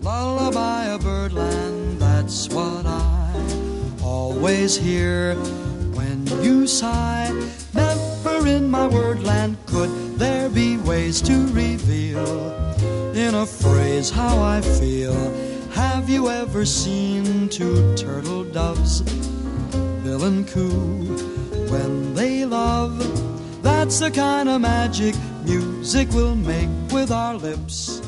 lullaby of birdland, that's what I always hear when you sigh. Never in my wordland could there be ways to reveal in a phrase how I feel. Have you ever seen two turtle doves bill and coo when they love? That's the kind of magic music we'll make with our lips